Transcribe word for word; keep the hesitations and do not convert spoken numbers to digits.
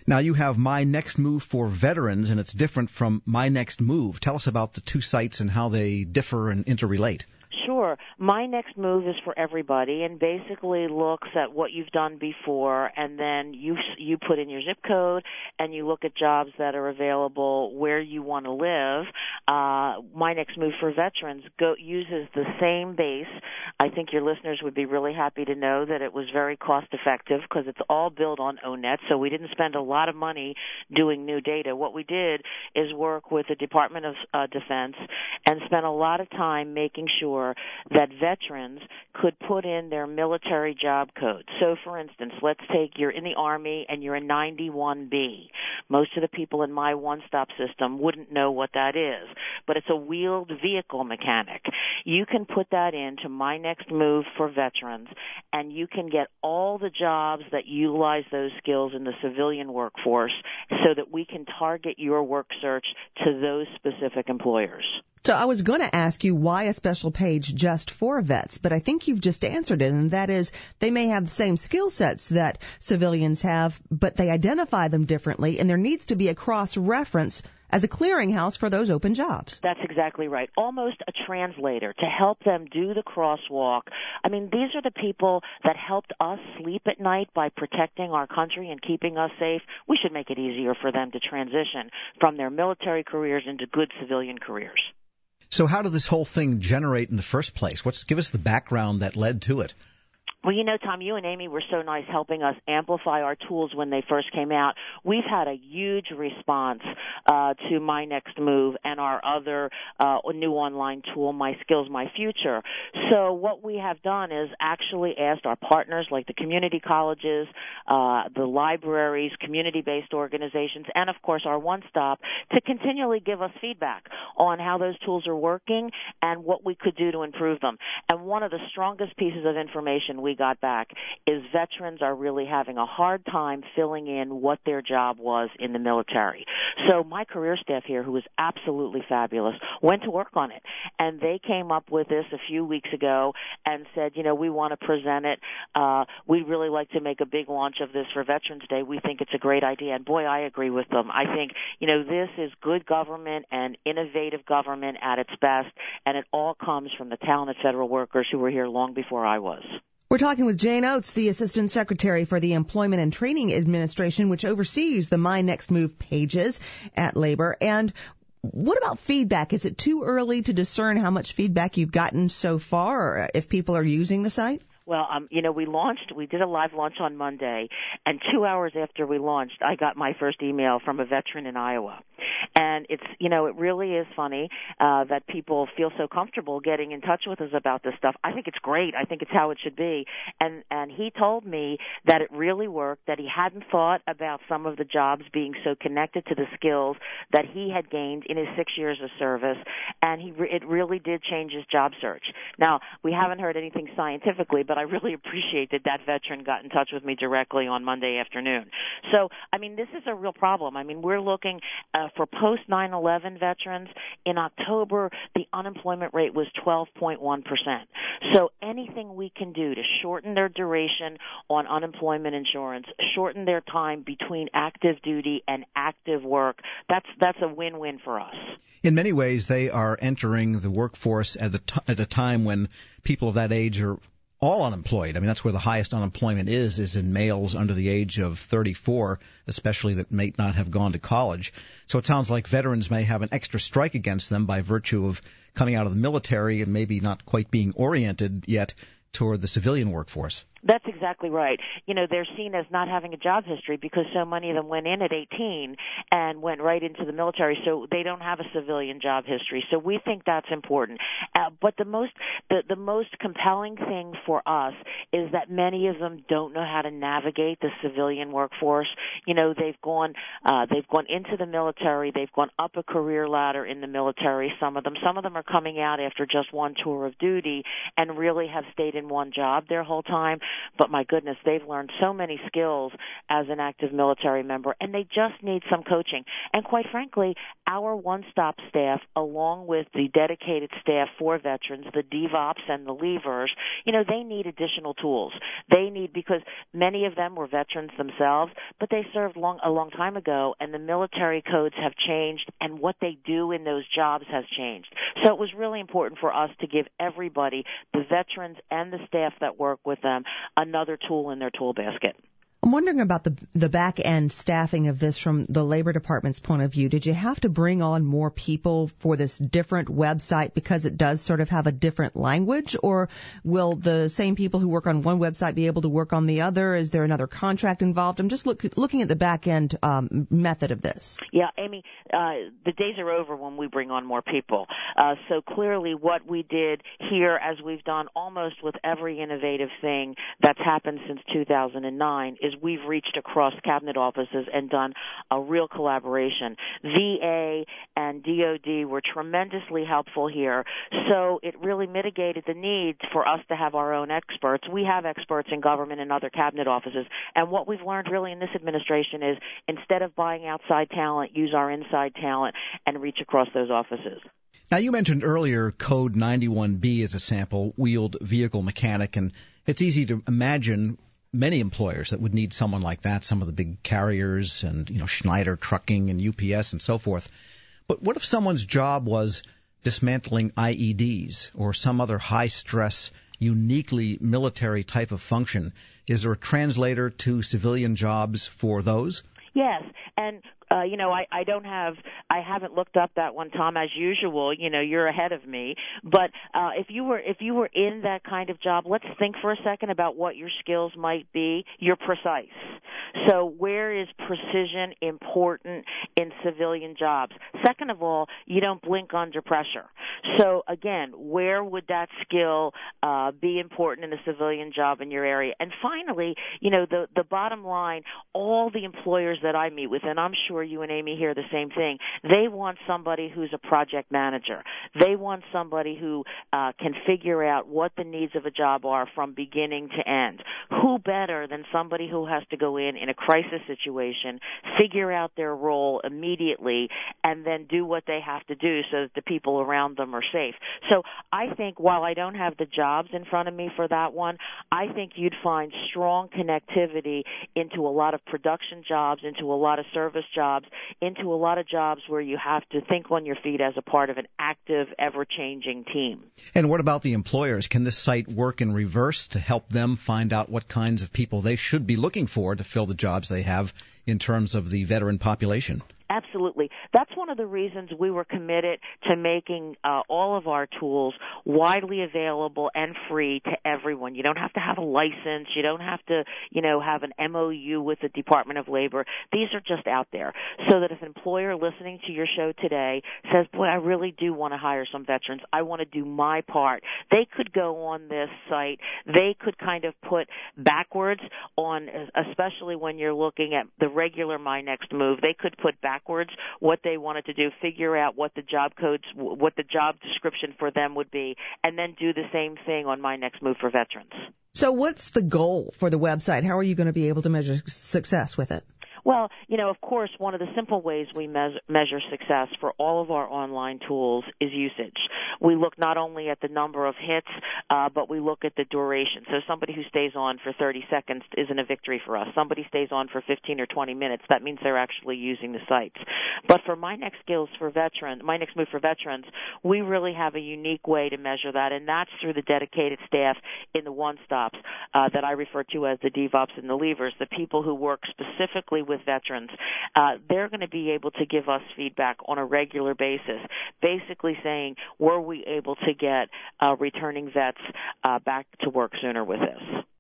Now, you have My Next Move for veterans, and it's different from My Next Move. Tell us about the two sites and how they differ and interrelate. Sure. My Next Move is for everybody and basically looks at what you've done before, and then you you put in your zip code and you look at jobs that are available where you want to live. Uh, My Next Move for veterans go, uses the same base. I think your listeners would be really happy to know that it was very cost effective because it's all built on O net, so we didn't spend a lot of money doing new data. What we did is work with the Department of uh, Defense and spent a lot of time making sure that veterans could put in their military job code. So, for instance, let's take you're in the Army and you're a ninety-one B. Most of the people in my one-stop system wouldn't know what that is, but it's a wheeled vehicle mechanic. You can put that into My Next Move for veterans, and you can get all the jobs that utilize those skills in the civilian workforce so that we can target your work search to those specific employers. So I was going to ask you why a special page just for vets, but I think you've just answered it, and that is they may have the same skill sets that civilians have, but they identify them differently, and there needs to be a cross-reference as a clearinghouse for those open jobs. That's exactly right. Almost a translator to help them do the crosswalk. I mean, these are the people that helped us sleep at night by protecting our country and keeping us safe. We should make it easier for them to transition from their military careers into good civilian careers. So how did this whole thing generate in the first place? What's give us the background that led to it? Well, you know, Tom, you and Amy were so nice helping us amplify our tools when they first came out. We've had a huge response uh, to My Next Move and our other uh, new online tool, My Skills, My Future. So what we have done is actually asked our partners like the community colleges, uh, the libraries, community-based organizations, and, of course, our one-stop to continually give us feedback on how those tools are working and what we could do to improve them. And one of the strongest pieces of information we got back is veterans are really having a hard time filling in what their job was in the military. So my career staff here, who was absolutely fabulous, went to work on it. And they came up with this a few weeks ago and said, you know, we want to present it. Uh, we'd really like to make a big launch of this for Veterans Day. We think it's a great idea. And, boy, I agree with them. I think, you know, this is good government and innovative government at its best, and it all comes from the talented federal workers who were here long before I was. We're talking with Jane Oates, the Assistant Secretary for the Employment and Training Administration, which oversees the My Next Move pages at Labor. And what about feedback? Is it too early to discern how much feedback you've gotten so far, or if people are using the site? Well, um, you know, we launched, we did a live launch on Monday, and two hours after we launched, I got my first email from a veteran in Iowa. And it's, you know, it really is funny uh, that people feel so comfortable getting in touch with us about this stuff. I think it's great. I think it's how it should be. And and he told me that it really worked, that he hadn't thought about some of the jobs being so connected to the skills that he had gained in his six years of service, and he re- it really did change his job search. Now, we haven't heard anything scientifically, but I really appreciate that that veteran got in touch with me directly on Monday afternoon. So, I mean, this is a real problem. I mean, we're looking uh, for post nine eleven veterans. In October, the unemployment rate was twelve point one percent. So anything we can do to shorten their duration on unemployment insurance, shorten their time between active duty and active work, that's that's a win-win for us. In many ways, they are entering the workforce at, the t- at a time when people of that age are all unemployed. I mean, that's where the highest unemployment is, is in males under the age of thirty-four, especially that may not have gone to college. So it sounds like veterans may have an extra strike against them by virtue of coming out of the military and maybe not quite being oriented yet toward the civilian workforce. That's exactly right. You know, they're seen as not having a job history because so many of them went in at eighteen and went right into the military, so they don't have a civilian job history. So we think that's important. Uh, but the most the, the most compelling thing for us is that many of them don't know how to navigate the civilian workforce. You know, they've gone uh, they've gone into the military, they've gone up a career ladder in the military. Some of them, some of them are coming out after just one tour of duty and really have stayed in one job their whole time. but my goodness, they've learned so many skills as an active military member, and they just need some coaching. And quite frankly, our one-stop staff, along with the dedicated staff for veterans, the D V O Ps and the leavers, you know, they need additional tools. They need, because many of them were veterans themselves, but they served long, a long time ago, and the military codes have changed, and what they do in those jobs has changed. So it was really important for us to give everybody, the veterans and the staff that work with them, another tool in their tool basket. I'm wondering about the the back end staffing of this from the Labor Department's point of view. Did you have to bring on more people for this different website because it does sort of have a different language, or will the same people who work on one website be able to work on the other? Is there another contract involved? I'm just look, looking at the back end um, method of this. Yeah, Amy, uh, the days are over when we bring on more people. Uh, so clearly what we did here, as we've done almost with every innovative thing that's happened since two thousand nine, is we've reached across cabinet offices and done a real collaboration. V A and D O D were tremendously helpful here, so it really mitigated the need for us to have our own experts. We have experts in government and other cabinet offices, and what we've learned really in this administration is instead of buying outside talent, use our inside talent and reach across those offices. Now, you mentioned earlier Code ninety-one B as a sample, wheeled vehicle mechanic, and it's easy to imagine many employers that would need someone like that, some of the big carriers and, you know, Schneider Trucking and U P S and so forth. But what if someone's job was dismantling I E Ds or some other high-stress, uniquely military type of function? Is there a translator to civilian jobs for those? Yes, and uh, you know, I, I don't have, I haven't looked up that one, Tom, as usual. You know, you're ahead of me. But uh, if you were, if you were in that kind of job, let's think for a second about what your skills might be. You're precise. So where is precision important in civilian jobs? Second of all, you don't blink under pressure. So again, where would that skill uh, be important in a civilian job in your area? And finally, you know, the the bottom line, all the employers that I meet with, and I'm sure you and Amy hear the same thing, they want somebody who's a project manager. They want somebody who uh, can figure out what the needs of a job are from beginning to end. Who better than somebody who has to go in in a crisis situation, figure out their role immediately, and then do what they have to do so that the people around them are safe. So I think while I don't have the jobs in front of me for that one, I think you'd find strong connectivity into a lot of production jobs, into a lot of service jobs, into a lot of jobs where you have to think on your feet as a part of an active, ever-changing team. And what about the employers? Can this site work in reverse to help them find out what kinds of people they should be looking for to fill the jobs they have in terms of the veteran population? Absolutely. That's one of the reasons we were committed to making uh, all of our tools widely available and free to everyone. You don't have to have a license. You don't have to, you know, have an M O U with the Department of Labor. These are just out there so that if an employer listening to your show today says, boy, I really do want to hire some veterans, I want to do my part, they could go on this site. They could kind of put backwards on, especially when you're looking at the regular My Next Move, they could put backwards backwards what they wanted to do, figure out what the job codes, what the job description for them would be, and then do the same thing on My Next Move for veterans. So what's the goal for the website? How are you going to be able to measure success with it? Well, you know, of course, one of the simple ways we measure, measure success for all of our online tools is usage. We look not only at the number of hits, uh, but we look at the duration. So somebody who stays on for thirty seconds isn't a victory for us. Somebody stays on for fifteen or twenty minutes. That means they're actually using the sites. But for My Next Skills for veterans, My Next Move for veterans, we really have a unique way to measure that, and that's through the dedicated staff in the one-stops uh, that I refer to as the D V O Ps and the leavers, the people who work specifically with with veterans. Uh, they're going to be able to give us feedback on a regular basis, basically saying, were we able to get uh, returning vets uh, back to work sooner with this?